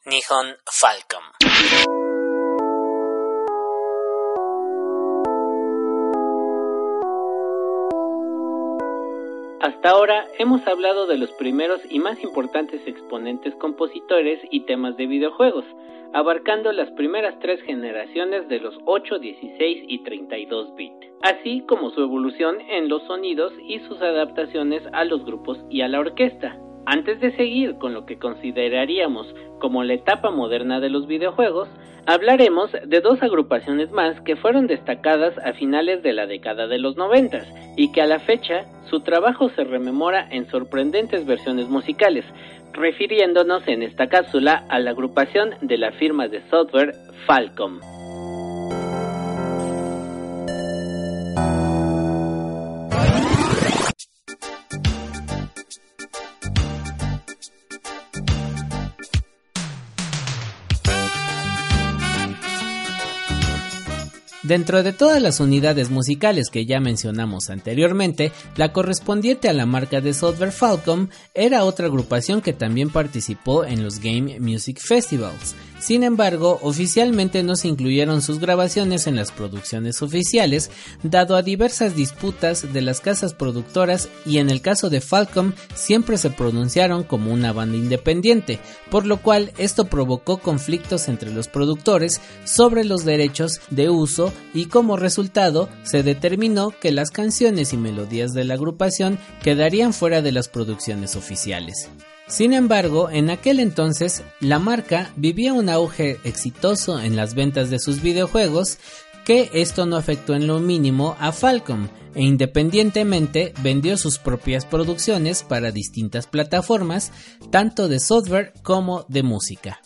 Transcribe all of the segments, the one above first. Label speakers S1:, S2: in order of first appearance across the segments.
S1: Nihon Falcom.
S2: Hasta ahora hemos hablado de los primeros y más importantes exponentes compositores y temas de videojuegos, abarcando las primeras 3 generaciones de los 8, 16 y 32 bits, así como su evolución en los sonidos y sus adaptaciones a los grupos y a la orquesta. Antes de seguir con lo que consideraríamos como la etapa moderna de los videojuegos, hablaremos de 2 agrupaciones más que fueron destacadas a finales de la década de los 90 y que a la fecha su trabajo se rememora en sorprendentes versiones musicales, refiriéndonos en esta cápsula a la agrupación de la firma de software Falcom.
S3: Dentro de todas las unidades musicales que ya mencionamos anteriormente, la correspondiente a la marca de software Falcom era otra agrupación que también participó en los Game Music Festivals. Sin embargo, oficialmente no se incluyeron sus grabaciones en las producciones oficiales, dado a diversas disputas de las casas productoras, y en el caso de Falcom siempre se pronunciaron como una banda independiente, por lo cual esto provocó conflictos entre los productores sobre los derechos de uso, y como resultado se determinó que las canciones y melodías de la agrupación quedarían fuera de las producciones oficiales. Sin embargo, en aquel entonces, la marca vivía un auge exitoso en las ventas de sus videojuegos, que esto no afectó en lo mínimo a Falcom, e independientemente vendió sus propias producciones para distintas plataformas, tanto de software como de música.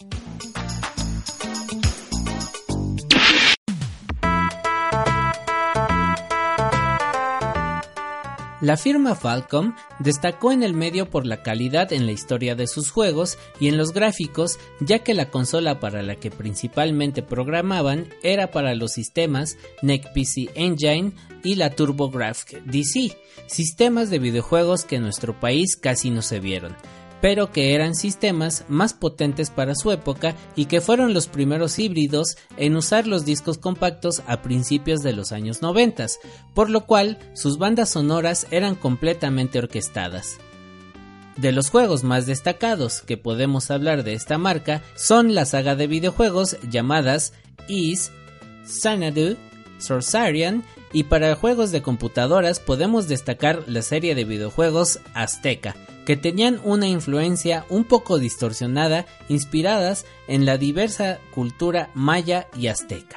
S3: La firma Falcom destacó en el medio por la calidad en la historia de sus juegos y en los gráficos, ya que la consola para la que principalmente programaban era para los sistemas NEC PC Engine y la TurboGrafx DC, sistemas de videojuegos que en nuestro país casi no se vieron, pero que eran sistemas más potentes para su época y que fueron los primeros híbridos en usar los discos compactos a principios de los años 90, por lo cual sus bandas sonoras eran completamente orquestadas. De los juegos más destacados que podemos hablar de esta marca son la saga de videojuegos llamadas Ys, Xanadu, Sorcerian, y para juegos de computadoras podemos destacar la serie de videojuegos Azteca, que tenían una influencia un poco distorsionada, inspiradas en la diversa cultura maya y azteca.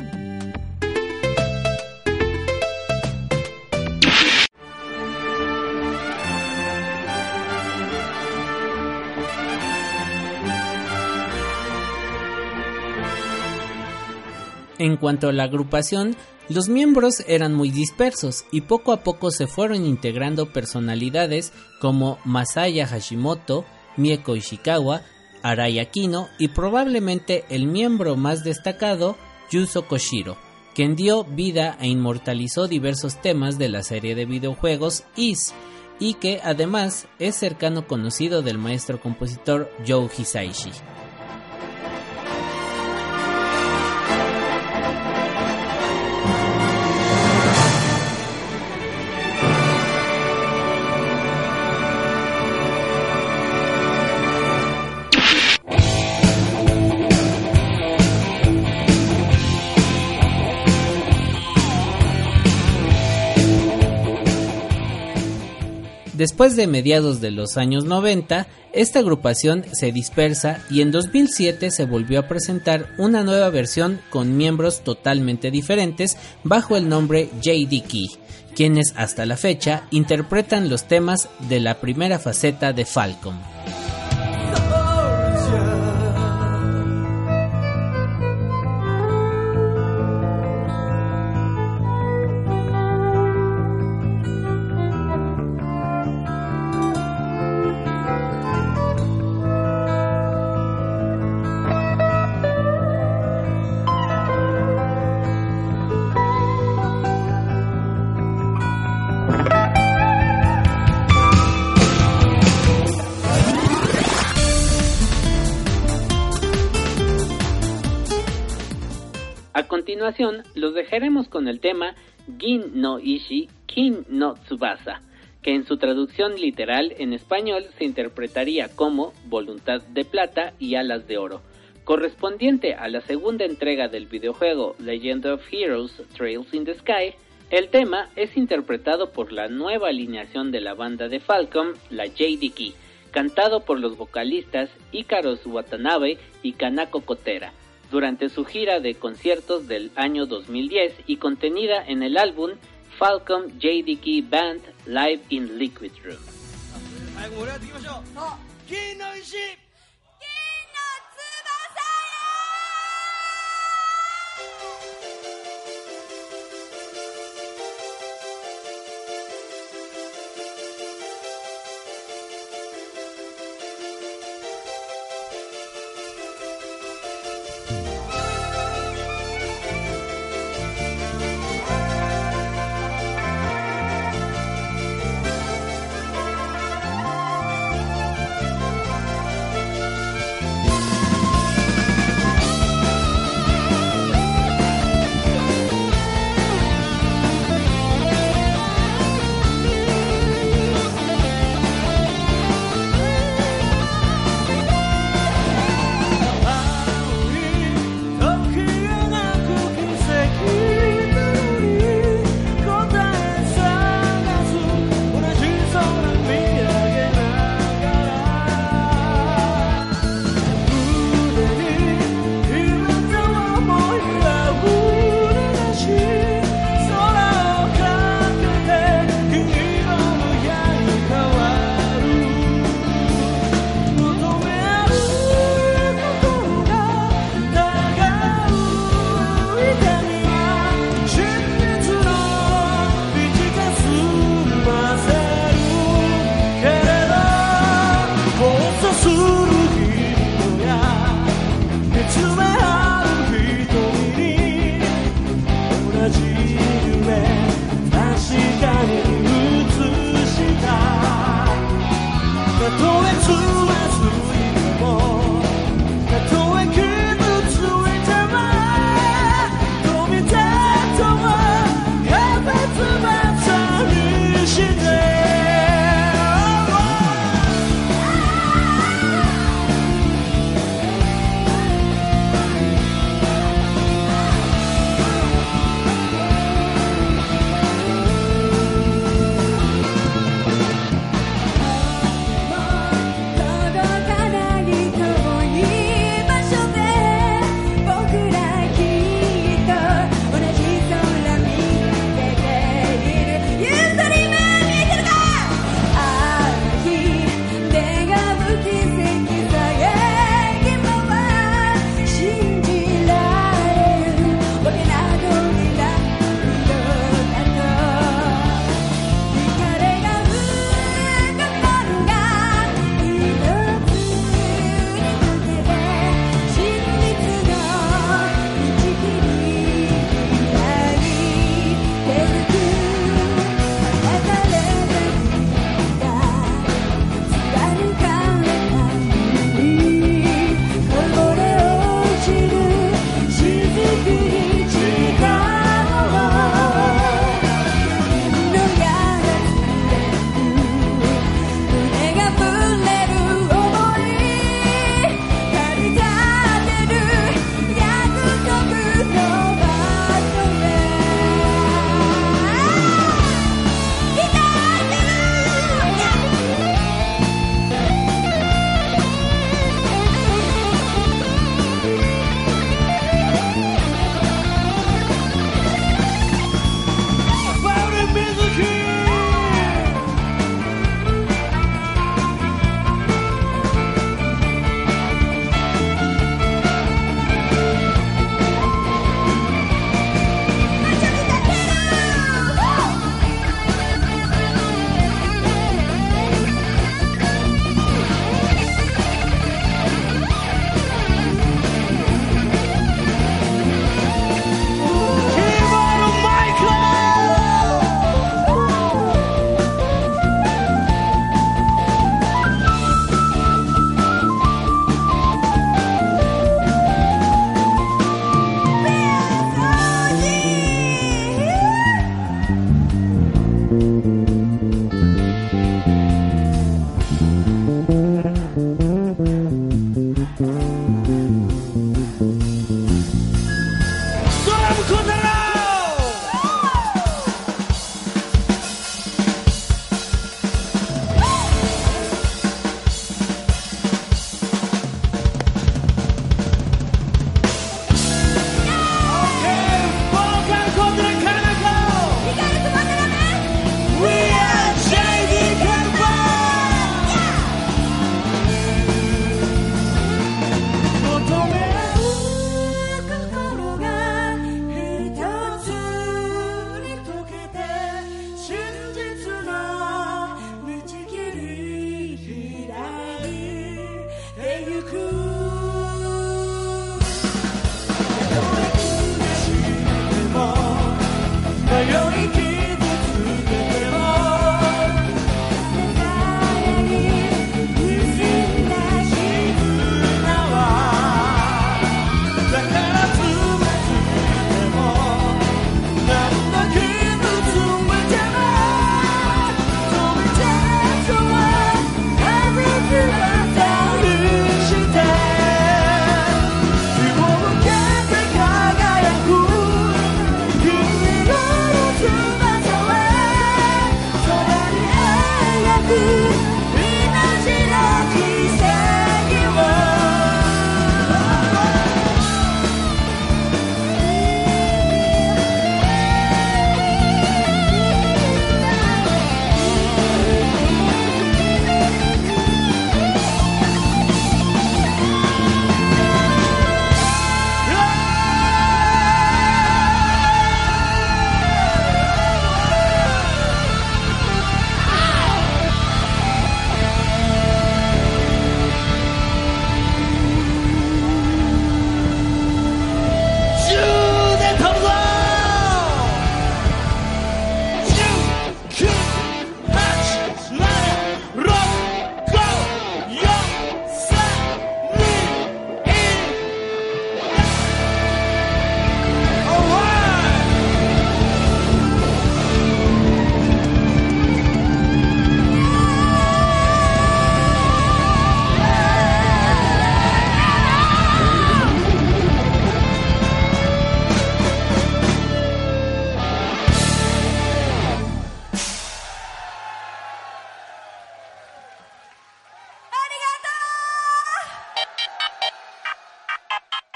S3: En cuanto a la agrupación, los miembros eran muy dispersos y poco a poco se fueron integrando personalidades como Masaya Hashimoto, Mieko Ishikawa, Arai Aquino y probablemente el miembro más destacado, Yuzo Koshiro, quien dio vida e inmortalizó diversos temas de la serie de videojuegos Ys, y que además es cercano conocido del maestro compositor Joe Hisaishi. Después de mediados de los años 90, esta agrupación se dispersa y en 2007 se volvió a presentar una nueva versión con miembros totalmente diferentes bajo el nombre JD Key, quienes hasta la fecha interpretan los temas de la primera faceta de Falcom.
S2: A continuación, los dejaremos con el tema Gin no Ishi, Kin no Tsubasa, que en su traducción literal en español se interpretaría como Voluntad de Plata y Alas de Oro, correspondiente a la segunda entrega del videojuego Legend of Heroes Trails in the Sky. El tema es interpretado por la nueva alineación de la banda de Falcom, la JDK, cantado por los vocalistas Hikaros Watanabe y Kanako Kotera, durante su gira de conciertos del año 2010 y contenida en el álbum Falcom JDK Band Live in Liquid Room.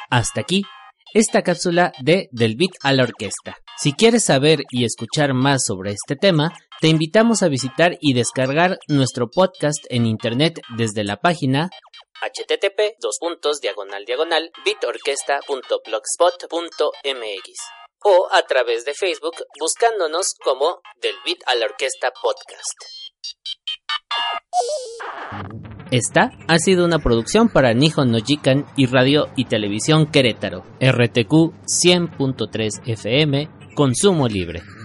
S3: Hasta aquí esta cápsula de Del Beat a la Orquesta. Si quieres saber y escuchar más sobre este tema, te invitamos a visitar y descargar nuestro podcast en internet desde la página http://bitorquesta.blogspot.mx o a través de Facebook buscándonos como Del Beat a la Orquesta Podcast. Esta ha sido una producción para Nihon no Jikan y Radio y Televisión Querétaro, RTQ 100.3 FM, Consumo Libre.